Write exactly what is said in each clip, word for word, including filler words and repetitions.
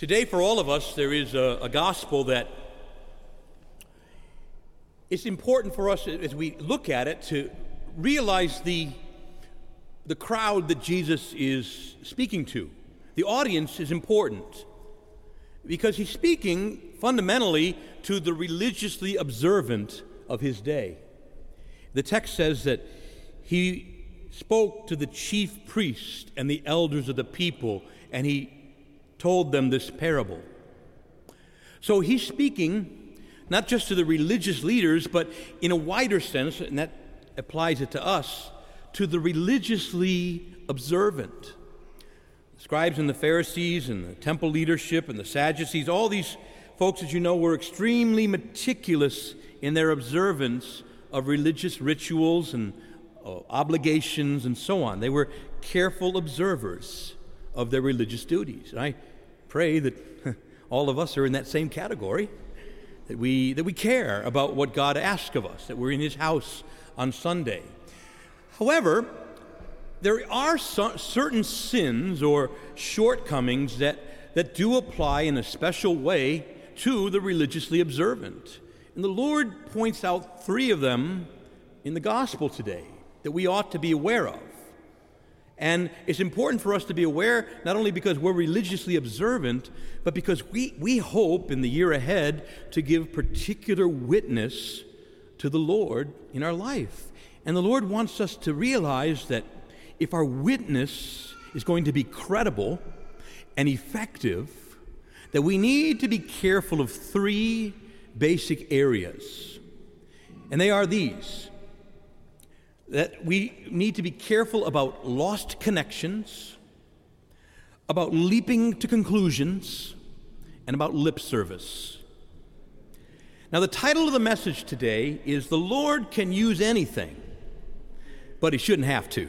Today, for all of us, there is a, a gospel that it's important for us as we look at it to realize the, the crowd that Jesus is speaking to. The audience is important because he's speaking fundamentally to the religiously observant of his day. The text says that he spoke to the chief priest and the elders of the people, and he told them this parable. So he's speaking not just to the religious leaders, but in a wider sense, and that applies it to us, to the religiously observant. The scribes and the Pharisees and the temple leadership and the Sadducees, all these folks, as you know, were extremely meticulous in their observance of religious rituals and uh, obligations and so on. They were careful observers of their religious duties. And I pray that all of us are in that same category, that we that we care about what God asks of us, that we're in his house on Sunday. However, there are so, certain sins or shortcomings that, that do apply in a special way to the religiously observant. And the Lord points out three of them in the gospel today that we ought to be aware of. And it's important for us to be aware, not only because we're religiously observant, but because we, we hope in the year ahead to give particular witness to the Lord in our life. And the Lord wants us to realize that if our witness is going to be credible and effective, that we need to be careful of three basic areas. And they are these: that we need to be careful about lost connections, about leaping to conclusions, and about lip service. Now, the title of the message today is "The Lord Can Use Anything, but He Shouldn't Have to."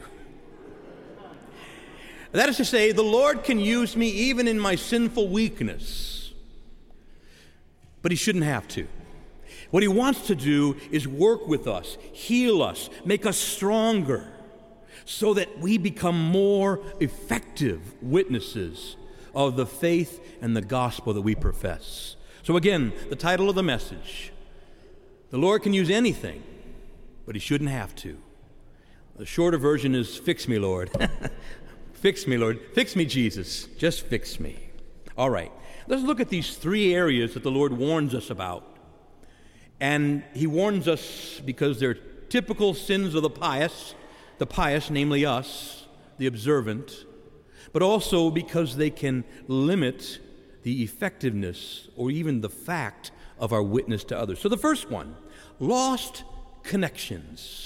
That is to say, the Lord can use me even in my sinful weakness, but He shouldn't have to. What He wants to do is work with us, heal us, make us stronger, so that we become more effective witnesses of the faith and the gospel that we profess. So again, the title of the message: the Lord can use anything, but He shouldn't have to. The shorter version is, fix me, Lord. Fix me, Lord. Fix me, Jesus. Just fix me. All right. Let's look at these three areas that the Lord warns us about. And He warns us because they're typical sins of the pious, the pious, namely us, the observant, but also because they can limit the effectiveness or even the fact of our witness to others. So the first one, lost connections.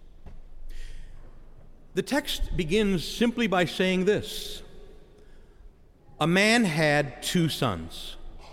The text begins simply by saying this: a man had two sons.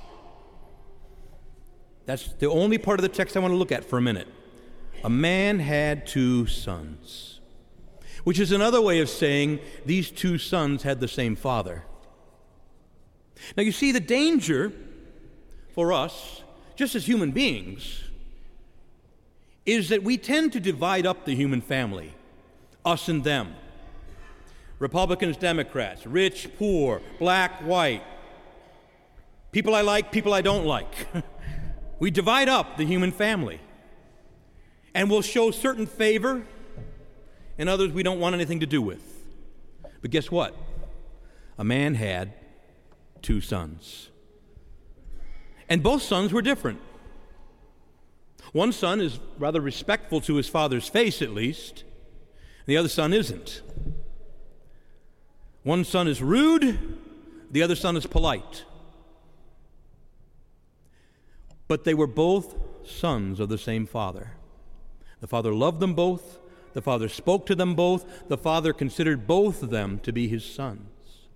That's the only part of the text I want to look at for a minute. A man had two sons, which is another way of saying these two sons had the same father. Now, you see, the danger for us, just as human beings, is that we tend to divide up the human family, us and them. Republicans, Democrats, rich, poor, black, white, people I like, people I don't like. We divide up the human family, and we'll show certain favor and others we don't want anything to do with. But guess what? A man had two sons, and both sons were different. One son is rather respectful to his father's face, at least. The other son isn't. One son is rude, the other son is polite. But they were both sons of the same father. The father loved them both. The father spoke to them both. The father considered both of them to be his sons.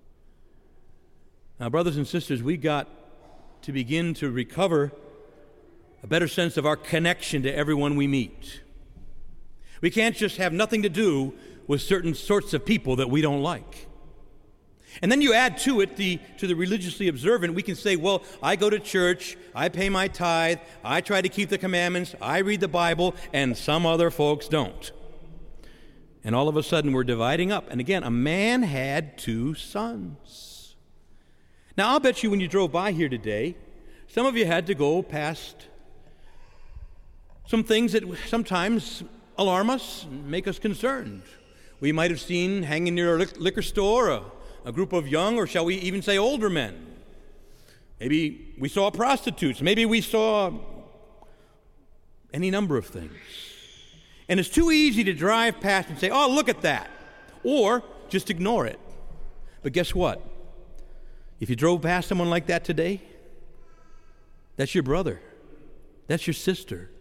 Now, brothers and sisters, we got to begin to recover a better sense of our connection to everyone we meet. We can't just have nothing to do with certain sorts of people that we don't like. And then you add to it the to the religiously observant. We can say, well, I go to church, I pay my tithe, I try to keep the commandments, I read the Bible, and some other folks don't. And all of a sudden we're dividing up. And again, a man had two sons. Now, I'll bet you when you drove by here today, some of you had to go past some things that sometimes alarm us and make us concerned. We might have seen hanging near a liquor store a, a group of young, or shall we even say older men. Maybe we saw prostitutes. Maybe we saw any number of things. And it's too easy to drive past and say, oh, look at that. Or just ignore it. But guess what? If you drove past someone like that today, that's your brother. That's your sister.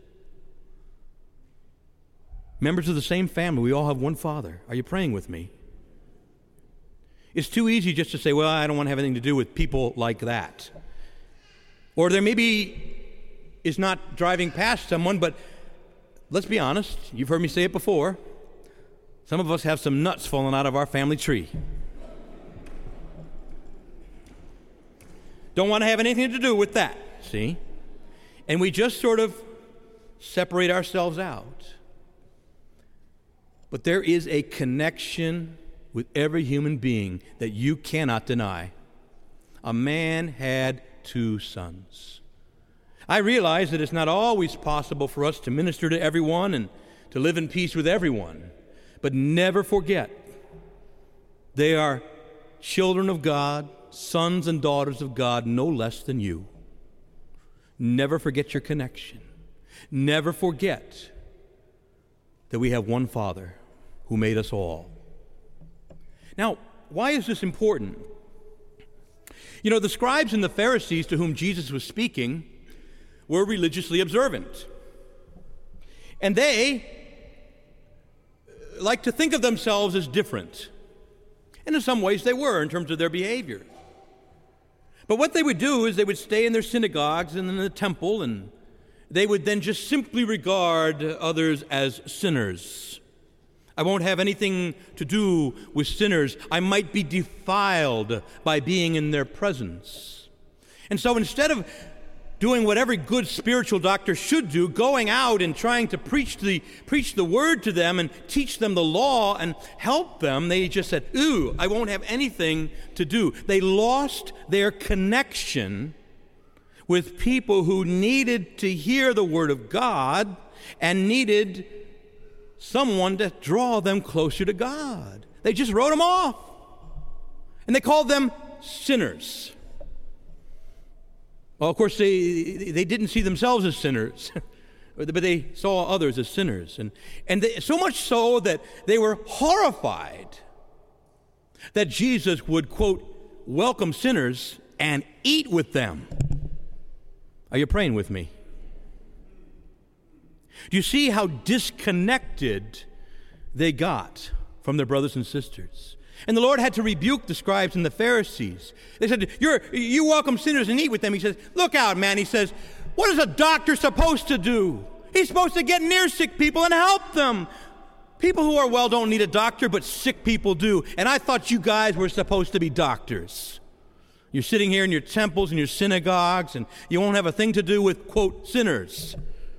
Members of the same family. We all have one Father. Are you praying with me? It's too easy just to say, well, I don't want to have anything to do with people like that. Or there maybe is not driving past someone, but let's be honest. You've heard me say it before. Some of us have some nuts falling out of our family tree. Don't want to have anything to do with that, see? And we just sort of separate ourselves out. But there is a connection with every human being that you cannot deny. A man had two sons. I realize that it's not always possible for us to minister to everyone and to live in peace with everyone. But never forget, they are children of God, sons and daughters of God, no less than you. Never forget your connection. Never forget that we have one Father who made us all. Now, why is this important? You know, the scribes and the Pharisees to whom Jesus was speaking were religiously observant. And they like to think of themselves as different. And in some ways they were in terms of their behavior. But what they would do is they would stay in their synagogues and in the temple, and they would then just simply regard others as sinners. I won't have anything to do with sinners. I might be defiled by being in their presence. And so instead of doing what every good spiritual doctor should do, going out and trying to preach the preach the word to them and teach them the law and help them, they just said, ooh, I won't have anything to do. They lost their connection with people who needed to hear the word of God and needed someone to draw them closer to God. They just wrote them off. And they called them sinners. Well, of course, they they didn't see themselves as sinners, but they saw others as sinners. And, and they, so much so that they were horrified that Jesus would, quote, welcome sinners and eat with them. Are you praying with me? Do you see how disconnected they got from their brothers and sisters? And the Lord had to rebuke the scribes and the Pharisees. They said, You're, you welcome sinners and eat with them. He says, look out, man. He says, what is a doctor supposed to do? He's supposed to get near sick people and help them. People who are well don't need a doctor, but sick people do. And I thought you guys were supposed to be doctors. You're sitting here in your temples and your synagogues, and you won't have a thing to do with, quote, sinners.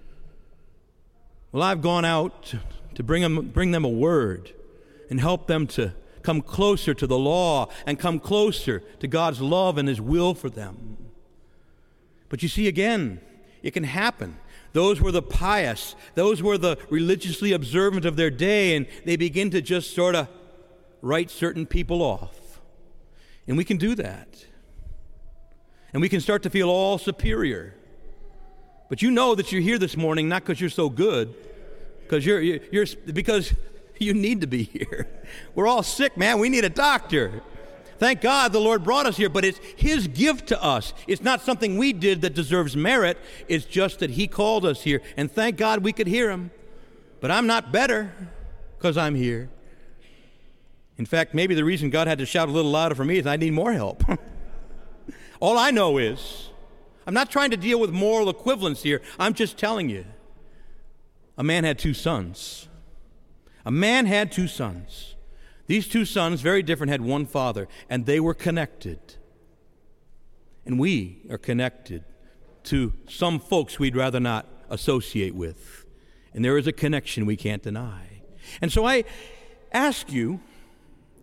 Well, I've gone out to bring them, bring them a word and help them to come closer to the law and come closer to God's love and His will for them. But you see, again, it can happen. Those were the pious. Those were the religiously observant of their day, and they begin to just sort of write certain people off. And we can do that. And we can start to feel all superior. But you know that you're here this morning not because you're so good, because you're, you're, you're because you need to be here. We're all sick, man. We need a doctor. Thank God the Lord brought us here, but it's His gift to us. It's not something we did that deserves merit. It's just that He called us here, and thank God we could hear Him. But I'm not better because I'm here. In fact, maybe the reason God had to shout a little louder for me is I need more help. All I know is, I'm not trying to deal with moral equivalence here. I'm just telling you, a man had two sons. A man had two sons. These two sons, very different, had one father, and they were connected. And we are connected to some folks we'd rather not associate with. And there is a connection we can't deny. And so I ask you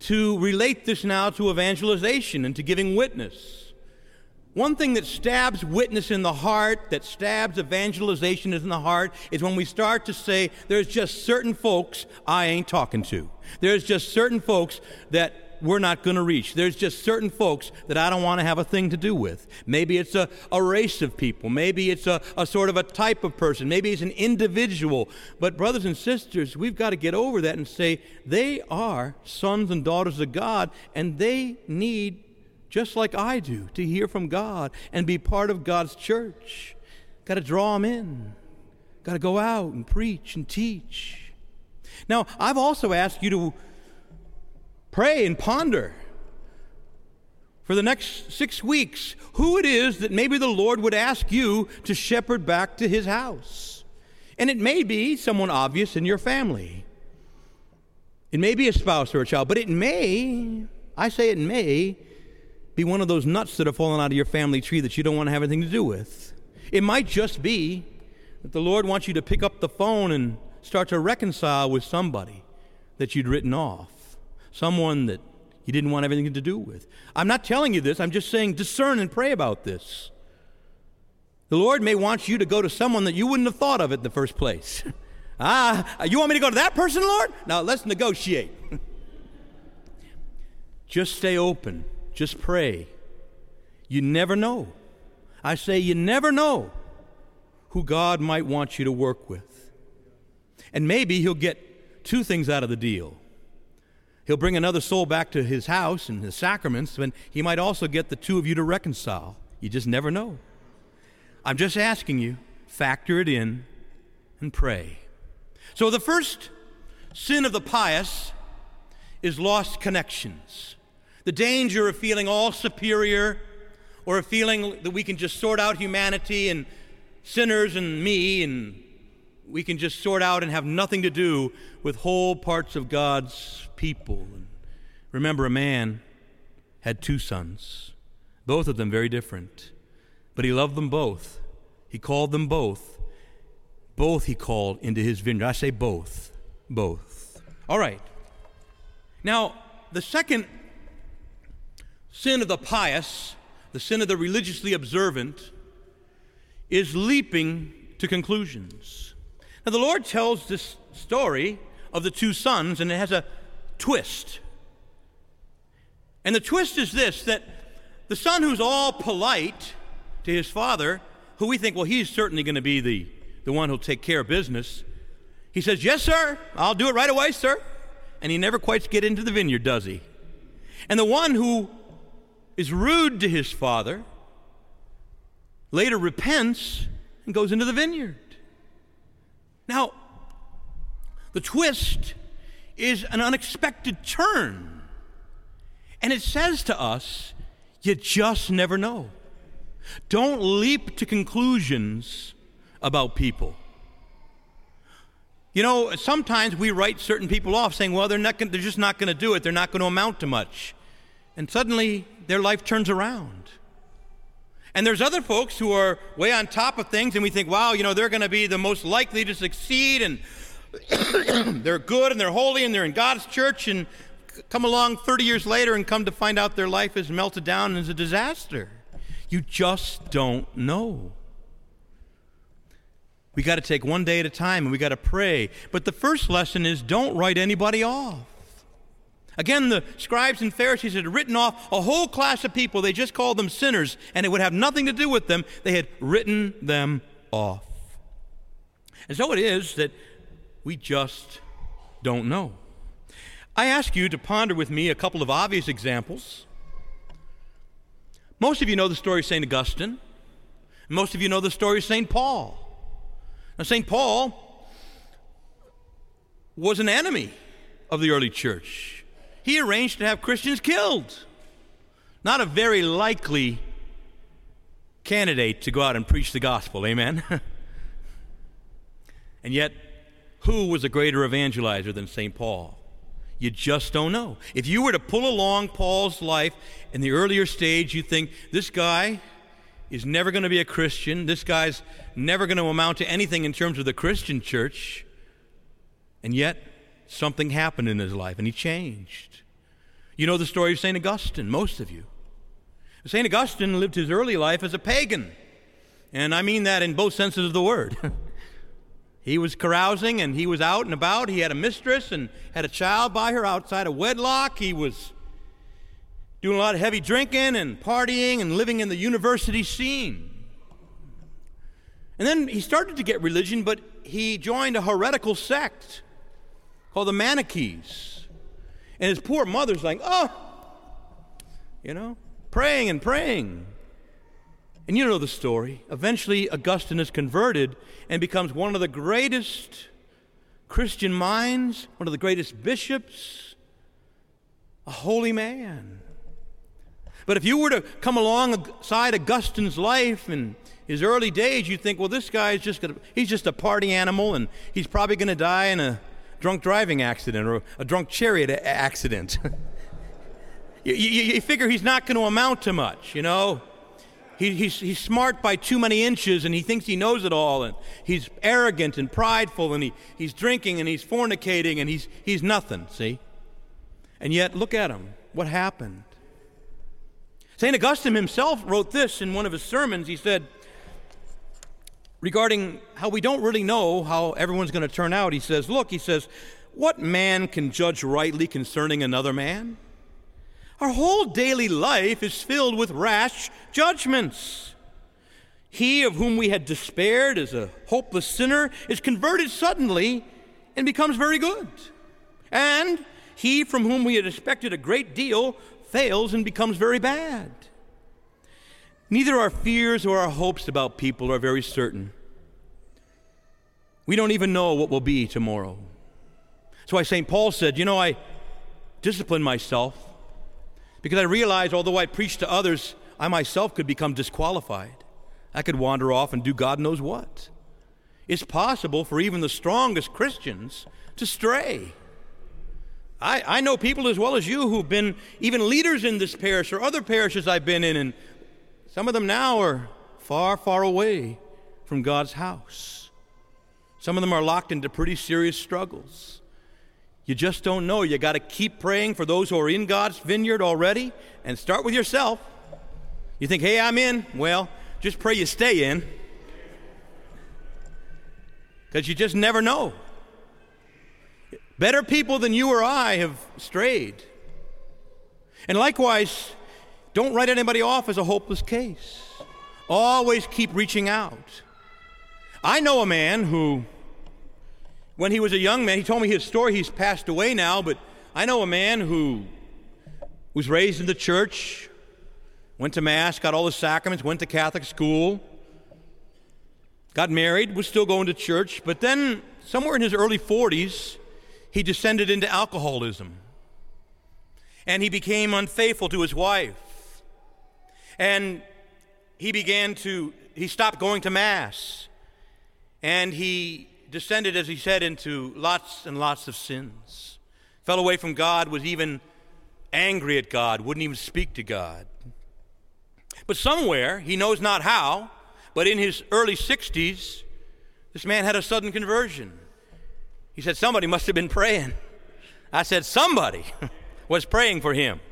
to relate this now to evangelization and to giving witness. One thing that stabs witness in the heart, that stabs evangelization in the heart, is when we start to say, there's just certain folks I ain't talking to. There's just certain folks that we're not going to reach. There's just certain folks that I don't want to have a thing to do with. Maybe it's a, a race of people. Maybe it's a, a sort of a type of person. Maybe it's an individual. But brothers and sisters, we've got to get over that and say they are sons and daughters of God, and they need, just like I do, to hear from God and be part of God's church. Got to draw them in. Got to go out and preach and teach. Now, I've also asked you to pray and ponder for the next six weeks who it is that maybe the Lord would ask you to shepherd back to his house. And it may be someone obvious in your family. It may be a spouse or a child, but it may, I say it may, be one of those nuts that have fallen out of your family tree that you don't want to have anything to do with. It might just be that the Lord wants you to pick up the phone and start to reconcile with somebody that you'd written off. Someone that you didn't want anything to do with. I'm not telling you this. I'm just saying discern and pray about this. The Lord may want you to go to someone that you wouldn't have thought of in the first place. ah, you want me to go to that person, Lord? Now let's negotiate. Just stay open. Just pray. You never know. I say you never know who God might want you to work with. And maybe he'll get two things out of the deal. He'll bring another soul back to his house and his sacraments, and he might also get the two of you to reconcile. You just never know. I'm just asking you, factor it in and pray. So the first sin of the pious is lost connections. The danger of feeling all superior, or of feeling that we can just sort out humanity and sinners and me, and we can just sort out and have nothing to do with whole parts of God's people. And remember, a man had two sons, both of them very different, but he loved them both. He called them both. Both he called into his vineyard. I say both. Both. All right. Now, the second sin of the pious, the sin of the religiously observant, is leaping to conclusions. Now, the Lord tells this story of the two sons, and it has a twist. And the twist is this, that the son who's all polite to his father, who we think, well, he's certainly going to be the, the one who'll take care of business, he says, yes, sir, I'll do it right away, sir. And he never quite gets into the vineyard, does he? And the one who is rude to his father later repents and goes into the vineyard. Now, the twist is an unexpected turn. And it says to us, you just never know. Don't leap to conclusions about people. You know, sometimes we write certain people off saying, well, they're not gonna, they're just not going to do it. They're not going to amount to much. And suddenly their life turns around. And there's other folks who are way on top of things, and we think, wow, you know, they're going to be the most likely to succeed, and they're good, and they're holy, and they're in God's church, and come along thirty years later and come to find out their life is melted down and is a disaster. You just don't know. We got to take one day at a time, and we got to pray. But the first lesson is don't write anybody off. Again, the scribes and Pharisees had written off a whole class of people. They just called them sinners, and it would have nothing to do with them. They had written them off. And so it is that we just don't know. I ask you to ponder with me a couple of obvious examples. Most of you know the story of Saint Augustine. Most of you know the story of Saint Paul. Now, Saint Paul was an enemy of the early church. He arranged to have Christians killed. Not a very likely candidate to go out and preach the gospel, amen? And yet, who was a greater evangelizer than Saint Paul? You just don't know. If you were to pull along Paul's life in the earlier stage, you think, this guy is never going to be a Christian. This guy's never going to amount to anything in terms of the Christian church. And yet, something happened in his life, and he changed. You know the story of Saint Augustine, most of you. Saint Augustine lived his early life as a pagan, and I mean that in both senses of the word. He was carousing, and he was out and about. He had a mistress and had a child by her outside of wedlock. He was doing a lot of heavy drinking and partying and living in the university scene. And then he started to get religion, but he joined a heretical sect called the Manichees. And his poor mother's like, oh, you know, praying and praying. And you know the story. Eventually, Augustine is converted and becomes one of the greatest Christian minds, one of the greatest bishops, a holy man. But if you were to come alongside Augustine's life in his early days, you'd think, well, this guy is just gonna, he's just a party animal, and he's probably going to die in a drunk driving accident or a drunk chariot a- accident. you, you, you figure he's not going to amount to much, you know. He, he's, he's smart by too many inches, and he thinks he knows it all, and he's arrogant and prideful, and he, he's drinking, and he's fornicating, and he's, he's nothing, see? And yet, look at him. What happened? Saint Augustine himself wrote this in one of his sermons. He said, regarding how we don't really know how everyone's going to turn out, he says, look, he says, what man can judge rightly concerning another man? Our whole daily life is filled with rash judgments. He of whom we had despaired as a hopeless sinner is converted suddenly and becomes very good. And he from whom we had expected a great deal fails and becomes very bad. Neither our fears or our hopes about people are very certain. We don't even know what will be tomorrow. That's why Saint Paul said, you know, I discipline myself because I realize although I preach to others, I myself could become disqualified. I could wander off and do God knows what. It's possible for even the strongest Christians to stray. I, I know people as well as you who've been even leaders in this parish or other parishes I've been in, and some of them now are far, far away from God's house. Some of them are locked into pretty serious struggles. You just don't know. You got to keep praying for those who are in God's vineyard already, and start with yourself. You think, hey, I'm in. Well, just pray you stay in, because you just never know. Better people than you or I have strayed. And likewise, don't write anybody off as a hopeless case. Always keep reaching out. I know a man who, when he was a young man, he told me his story. He's passed away now, but I know a man who was raised in the church, went to Mass, got all the sacraments, went to Catholic school, got married, was still going to church, but then somewhere in his early forties, he descended into alcoholism. And he became unfaithful to his wife. And he began to, he stopped going to Mass. And he descended, as he said, into lots and lots of sins. Fell away from God, was even angry at God, wouldn't even speak to God. But somewhere, he knows not how, but in his early sixties, this man had a sudden conversion. He said, somebody must have been praying. I said, somebody was praying for him.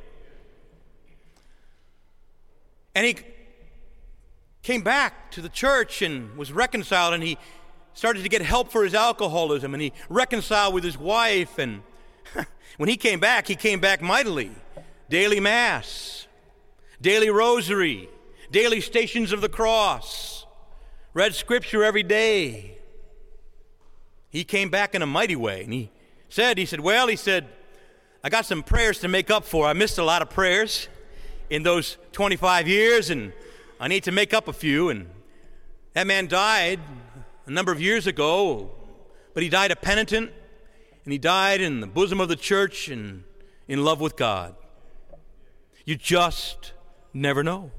And he came back to the church and was reconciled, and he started to get help for his alcoholism, and he reconciled with his wife. And when he came back, he came back mightily. Daily Mass, daily rosary, daily Stations of the Cross, read Scripture every day. He came back in a mighty way, and he said, he said, well, he said, I got some prayers to make up for. I missed a lot of prayers in those twenty-five years, and I need to make up a few. And that man died a number of years ago, but he died a penitent, and he died in the bosom of the church and in love with God. You just never know.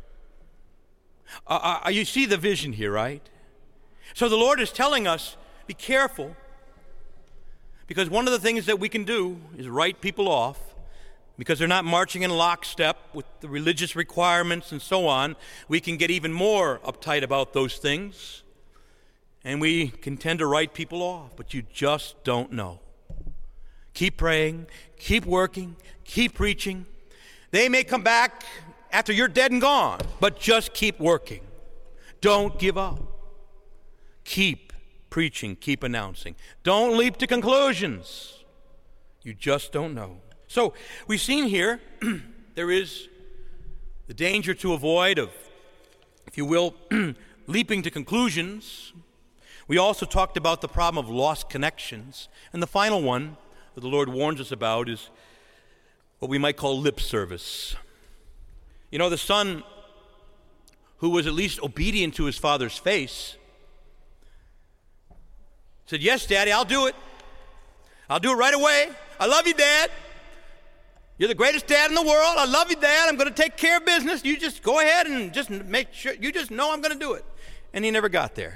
Uh, uh, you see the vision here, right? So the Lord is telling us, be careful, because one of the things that we can do is write people off because they're not marching in lockstep with the religious requirements and so on. We can get even more uptight about those things, and we can tend to write people off, but you just don't know. Keep praying, keep working, keep preaching. They may come back after you're dead and gone, but just keep working. Don't give up. Keep preaching, keep announcing. Don't leap to conclusions. You just don't know. So we've seen here there is the danger to avoid of, if you will, leaping to conclusions. We also talked about the problem of lost connections. And the final one that the Lord warns us about is what we might call lip service. You know, the son who was at least obedient to his father's face said, "Yes, Daddy, I'll do it. I'll do it right away. I love you, Dad. You're the greatest dad in the world. I love you, Dad. I'm going to take care of business. You just go ahead and just make sure, you just know I'm going to do it." And he never got there.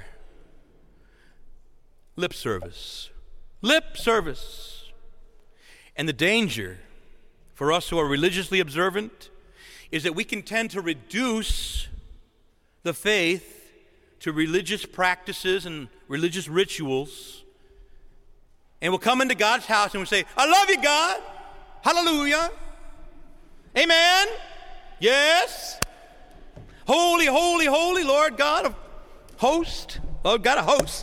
Lip service. Lip service. And the danger for us who are religiously observant is that we can tend to reduce the faith to religious practices and religious rituals. And we'll come into God's house and we'll say, "I love you, God. Hallelujah. Amen. Yes. Holy, holy, holy Lord God of host. Lord God of host."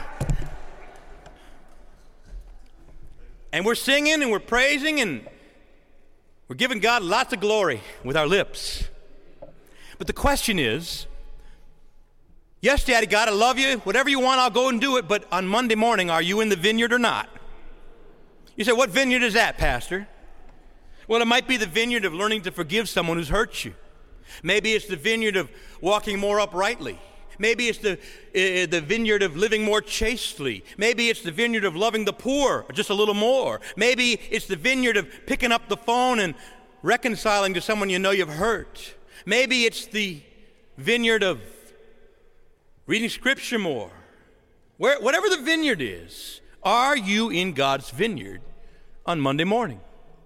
And we're singing and we're praising and we're giving God lots of glory with our lips. But the question is, yes, Daddy God, I love you. Whatever you want, I'll go and do it. But on Monday morning, are you in the vineyard or not? You say, "What vineyard is that, Pastor?" Well, it might be the vineyard of learning to forgive someone who's hurt you. Maybe it's the vineyard of walking more uprightly. Maybe it's the, uh, the vineyard of living more chastely. Maybe it's the vineyard of loving the poor just a little more. Maybe it's the vineyard of picking up the phone and reconciling to someone you know you've hurt. Maybe it's the vineyard of reading Scripture more. Where, whatever the vineyard is, are you in God's vineyard on Monday morning?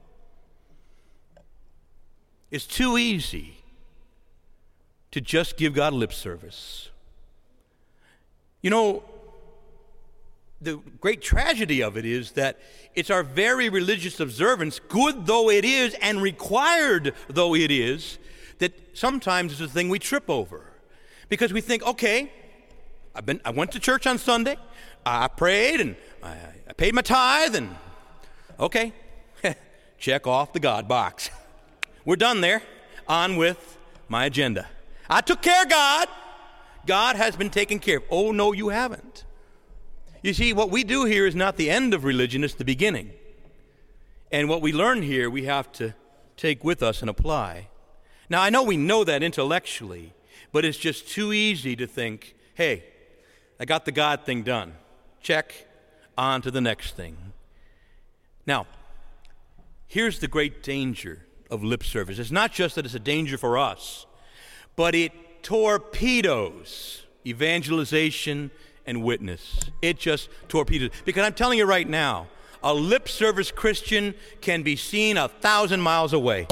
It's too easy to just give God lip service. You know, the great tragedy of it is that it's our very religious observance, good though it is and required though it is, that sometimes is the thing we trip over. Because we think, okay, I've been, I went to church on Sunday, I prayed and I, I paid my tithe and okay, check off the God box. We're done there. On with my agenda. I took care of God. God has been taken care of. Oh, no, you haven't. You see, what we do here is not the end of religion, it's the beginning. And what we learn here, we have to take with us and apply. Now, I know we know that intellectually, but it's just too easy to think, hey, I got the God thing done. Check, on to the next thing. Now, here's the great danger of lip service. It's not just that it's a danger for us, but it torpedoes evangelization and witness. It just torpedoes. Because I'm telling you right now, a lip service Christian can be seen a thousand miles away.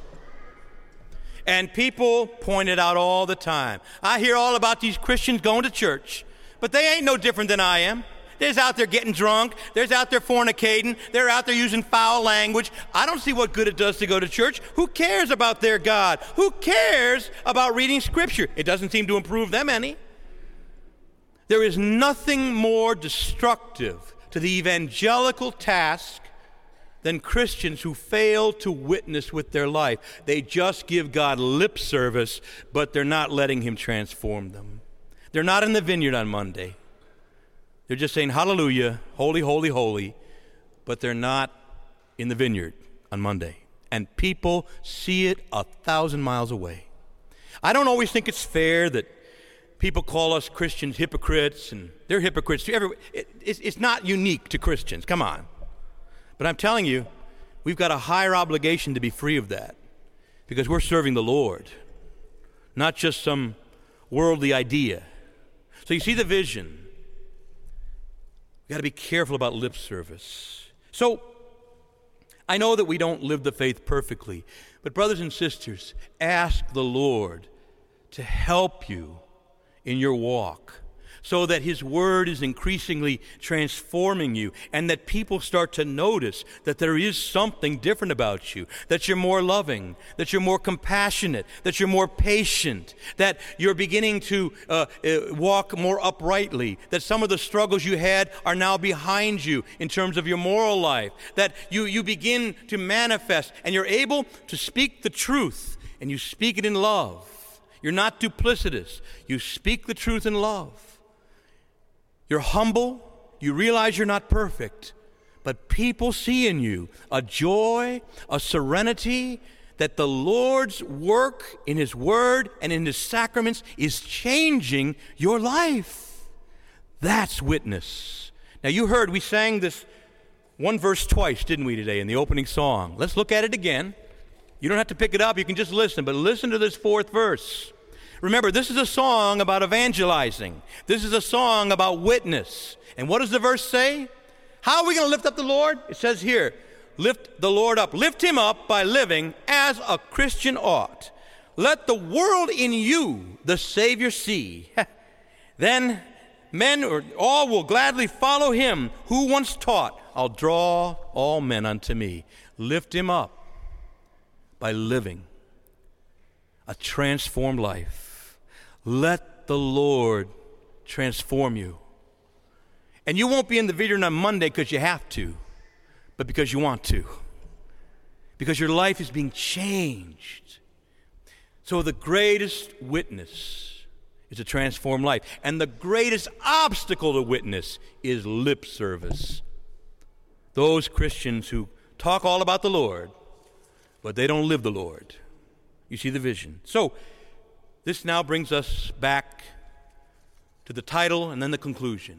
And people point it out all the time. I hear all about these Christians going to church, but they ain't no different than I am. They're out there getting drunk. They're out there fornicating. They're out there using foul language. I don't see what good it does to go to church. Who cares about their God? Who cares about reading Scripture? It doesn't seem to improve them any. There is nothing more destructive to the evangelical task than Christians who fail to witness with their life. They just give God lip service, but they're not letting Him transform them. They're not in the vineyard on Monday. They're just saying, hallelujah, holy, holy, holy, but they're not in the vineyard on Monday. And people see it a thousand miles away. I don't always think it's fair that people call us Christians hypocrites, and they're hypocrites too. Every, it, it's, it's not unique to Christians, come on. But I'm telling you, we've got a higher obligation to be free of that because we're serving the Lord, not just some worldly idea. So you see the vision. We've got to be careful about lip service. So, I know that we don't live the faith perfectly, but brothers and sisters, ask the Lord to help you in your walk so that His Word is increasingly transforming you, and that people start to notice that there is something different about you, that you're more loving, that you're more compassionate, that you're more patient, that you're beginning to uh, uh, walk more uprightly, that some of the struggles you had are now behind you in terms of your moral life, that you, you begin to manifest and you're able to speak the truth, and you speak it in love. You're not duplicitous. You speak the truth in love. You're humble. You realize you're not perfect. But people see in you a joy, a serenity, that the Lord's work in His Word and in His sacraments is changing your life. That's witness. Now you heard we sang this one verse twice, didn't we, today in the opening song? Let's look at it again. You don't have to pick it up. You can just listen. But listen to this fourth verse. Remember, this is a song about evangelizing. This is a song about witness. And what does the verse say? How are we going to lift up the Lord? It says here, lift the Lord up. Lift Him up by living as a Christian ought. Let the world in you the Savior see. Then men or all will gladly follow Him who once taught, I'll draw all men unto me. Lift Him up by living a transformed life. Let the Lord transform you. And you won't be in the video on Monday because you have to, but because you want to. Because your life is being changed. So the greatest witness is a transformed life. And the greatest obstacle to witness is lip service. Those Christians who talk all about the Lord, but they don't live the Lord. You see the vision. So this now brings us back to the title and then the conclusion.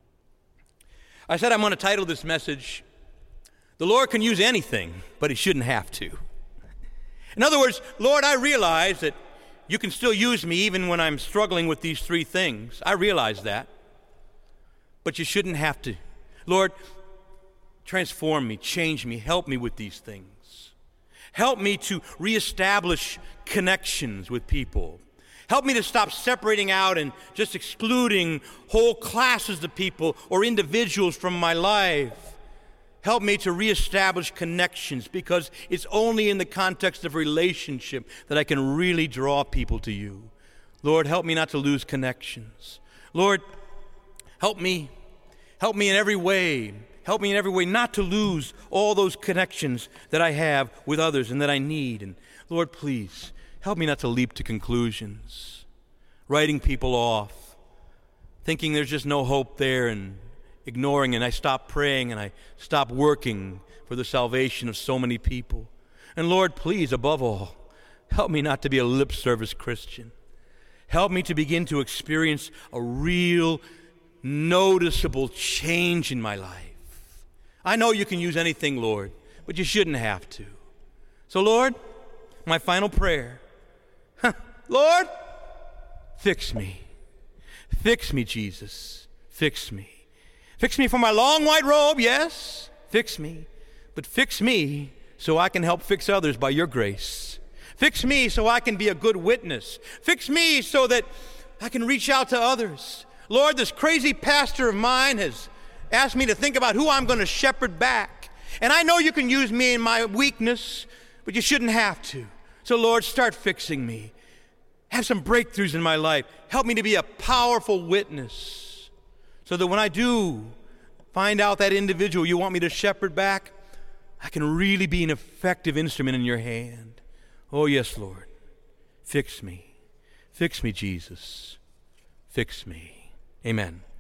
I said I'm going to title this message, The Lord Can Use Anything, but He Shouldn't Have to. In other words, Lord, I realize that You can still use me even when I'm struggling with these three things. I realize that. But You shouldn't have to. Lord, transform me, change me, help me with these things. Help me to reestablish connections with people. Help me to stop separating out and just excluding whole classes of people or individuals from my life. Help me to reestablish connections, because it's only in the context of relationship that I can really draw people to You. Lord, help me not to lose connections. Lord, help me, help me in every way. Help me in every way not to lose all those connections that I have with others and that I need. And Lord, please, help me not to leap to conclusions, writing people off, thinking there's just no hope there, and ignoring, and I stop praying and I stop working for the salvation of so many people. And Lord, please, above all, help me not to be a lip service Christian. Help me to begin to experience a real, noticeable change in my life. I know You can use anything, Lord, but You shouldn't have to. So, Lord, my final prayer, Lord, fix me. Fix me, Jesus. Fix me. Fix me for my long white robe, yes, fix me. But fix me so I can help fix others by Your grace. Fix me so I can be a good witness. Fix me so that I can reach out to others. Lord, this crazy pastor of mine has asked me to think about who I'm going to shepherd back. And I know You can use me in my weakness, but You shouldn't have to. So Lord, start fixing me. Have some breakthroughs in my life. Help me to be a powerful witness, so that when I do find out that individual You want me to shepherd back, I can really be an effective instrument in Your hand. Oh, yes, Lord. Fix me. Fix me, Jesus. Fix me. Amen.